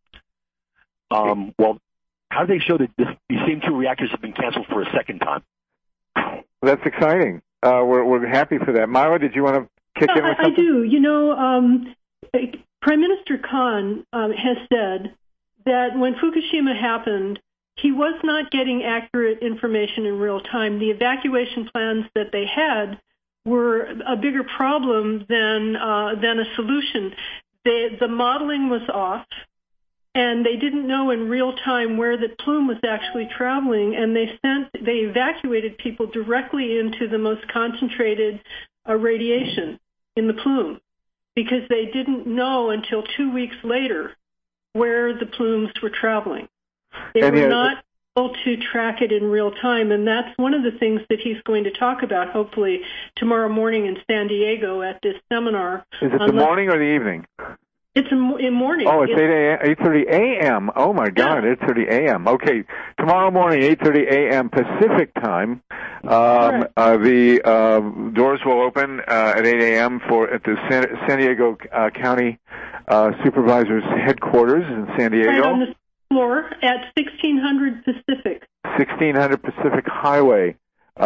Well, how do they show that these same 2 reactors have been canceled for a second time? That's exciting. We're happy for that. Myra, did you want to kick in with something? I do. Prime Minister Khan has said that when Fukushima happened, he was not getting accurate information in real time. The evacuation plans that they had were a bigger problem than a solution. The modeling was off, and they didn't know in real time where the plume was actually traveling, and they evacuated people directly into the most concentrated radiation in the plume because they didn't know until 2 weeks later where the plumes were traveling. They were not able to track it in real time, and that's one of the things that he's going to talk about, hopefully, tomorrow morning in San Diego at this seminar. Is it the morning or the evening? It's in morning. Oh, it's 8:30 a.m. Oh, my God, yeah. 8:30 a.m. Okay, tomorrow morning, 8:30 a.m. Pacific time. The doors will open at 8 a.m. at the San Diego County Supervisor's headquarters in San Diego. Right on the floor at 1600 Pacific. 1600 Pacific Highway.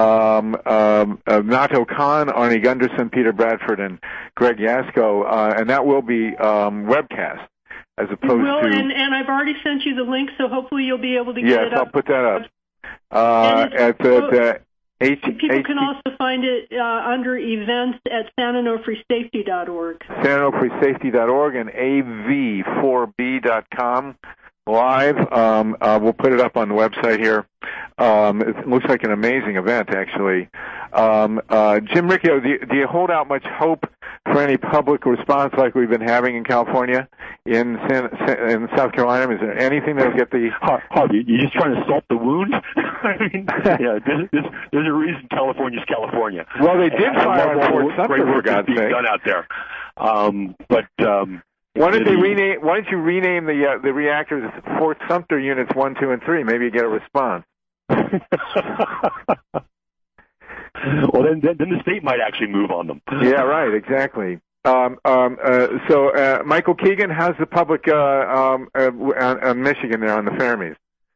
Nato Khan, Arnie Gunderson, Peter Bradford, and Greg Yasko, and that will be webcast as opposed to. And I've already sent you the link, so hopefully you'll be able to get it up. Yes, I'll put that up. People can also find it under events at sanonofresafety.org. sanonofresafety.org and av4b.com. Live. We'll put it up on the website here. It looks like an amazing event, actually. Jim Riccio, do you hold out much hope for any public response like we've been having in California, in South Carolina? Is there anything that'll get the... Harvey, you're just trying to salt the wound? I mean, there's a reason California's California. Well, they did fire on Fort Sumter, for God's sake. Done out there. Why don't you rename the reactors Fort Sumter Units 1, 2, and 3? Maybe you get a response. Well, then the state might actually move on them. Yeah, right, exactly. So, Michael Keegan, how's the public on Michigan there on the Fermis?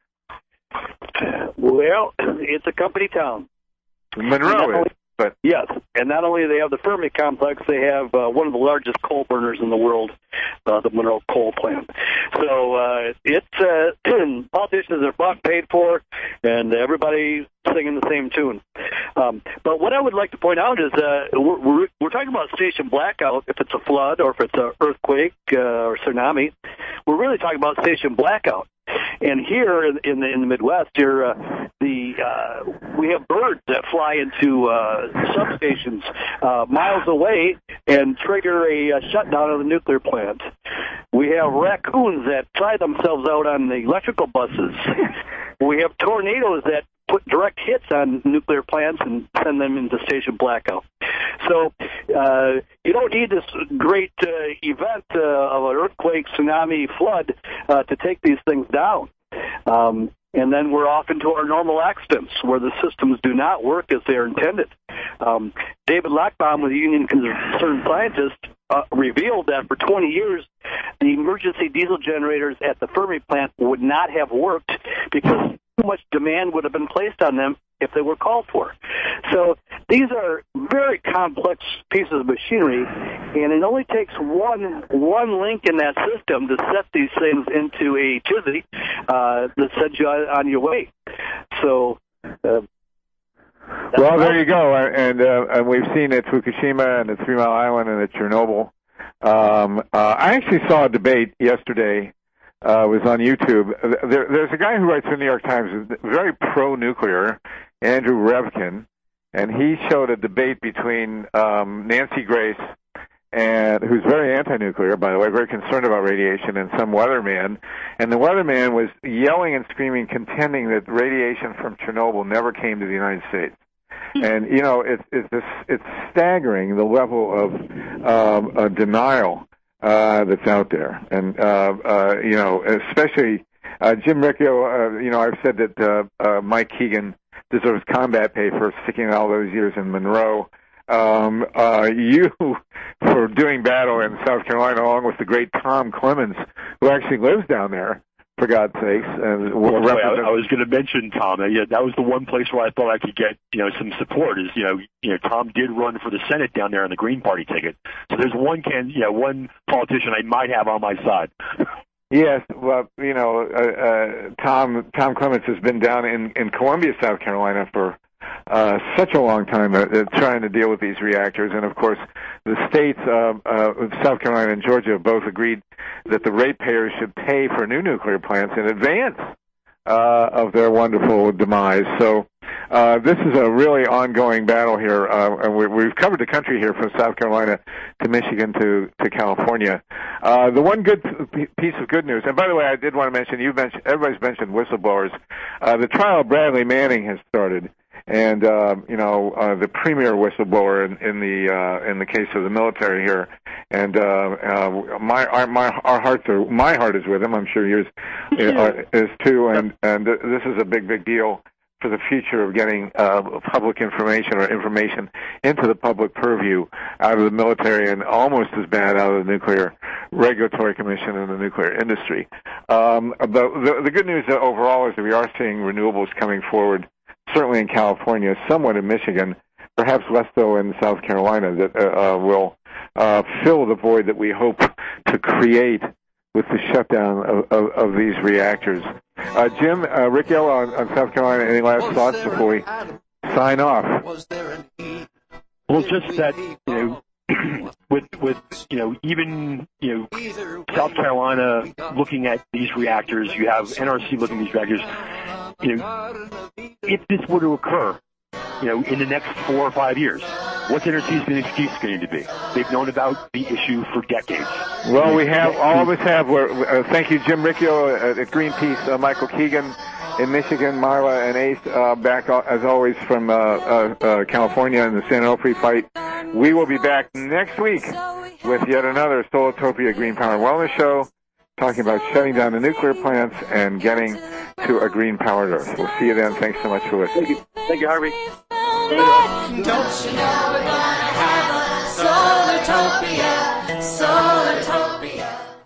Well, it's a company town. Monroe is. But yes, and not only do they have the Fermi complex, they have one of the largest coal burners in the world, the Monroe Coal Plant. So politicians are bought, paid for, and everybody singing the same tune. But what I would like to point out is we're talking about station blackout if it's a flood or if it's an earthquake or tsunami. We're really talking about station blackout. And here in the Midwest, we have birds that fly into substations miles away and trigger a shutdown of the nuclear plant. We have raccoons that try themselves out on the electrical buses. We have tornadoes that put direct hits on nuclear plants and send them into station blackout. So you don't need this great event of an earthquake, tsunami, flood to take these things down. And then we're off into our normal accidents where the systems do not work as they're intended. David Lockbaum with the Union Concerned Scientists revealed that for 20 years, the emergency diesel generators at the Fermi plant would not have worked because too much demand would have been placed on them if they were called for. So these are very complex pieces of machinery, and it only takes one link in that system to set these things into a tizzy that sends you on your way. So... well, there you go, and we've seen at Fukushima and at 3 Mile Island and at Chernobyl. I actually saw a debate yesterday was on YouTube. There's a guy who writes for the New York Times, very pro-nuclear, Andrew Revkin, and he showed a debate between Nancy Grace, and who's very anti-nuclear, by the way, very concerned about radiation, and some weatherman. And the weatherman was yelling and screaming, contending that radiation from Chernobyl never came to the United States. And it's staggering the level of denial that's out there, and especially Jim Riccio. I've said that Mike Keegan deserves combat pay for sticking all those years in Monroe. You for doing battle in South Carolina, along with the great Tom Clemens, who actually lives down there, for God's sakes. And I was going to mention Tom. Yeah, that was the one place where I thought I could get some support. Is Tom did run for the Senate down there on the Green Party ticket. So there's one politician I might have on my side. Yes, well, Tom Clemens has been down in Columbia, South Carolina for such a long time trying to deal with these reactors. And, of course, the states of South Carolina and Georgia have both agreed that the ratepayers should pay for new nuclear plants in advance of their wonderful demise. So this is a really ongoing battle here. And we've covered the country here from South Carolina to Michigan to California. The one good piece of good news, and by the way, I did want to mention, everybody's mentioned whistleblowers. The trial of Bradley Manning has started. And the premier whistleblower in the case of the military here, and my heart is with him. I'm sure yours is too. And this is a big deal for the future of getting public information or information into the public purview out of the military, and almost as bad out of the Nuclear Regulatory Commission and the nuclear industry. The good news overall is that we are seeing renewables coming forward. Certainly in California, somewhat in Michigan, perhaps less so in South Carolina, that will fill the void that we hope to create with the shutdown of these reactors. Jim, Riccio on South Carolina, any last thoughts before we sign off? Well, just that, with even South Carolina looking at these reactors, you have NRC looking at these reactors. If this were to occur, in the next 4 or 5 years, what's NRC's excuse going to be? They've known about the issue for decades. Well, all of us have. Thank you, Jim Riccio at Greenpeace, Michael Keegan in Michigan, Marla and Ace back as always from California in the San Onofre fight. We will be back next week with yet another Solartopia Green Power and Wellness show, talking about shutting down the nuclear plants and getting to a green-powered Earth. We'll see you then. Thanks so much for listening. Thank you, Harvey. Don't you know we're gonna have a Solartopia, Solartopia.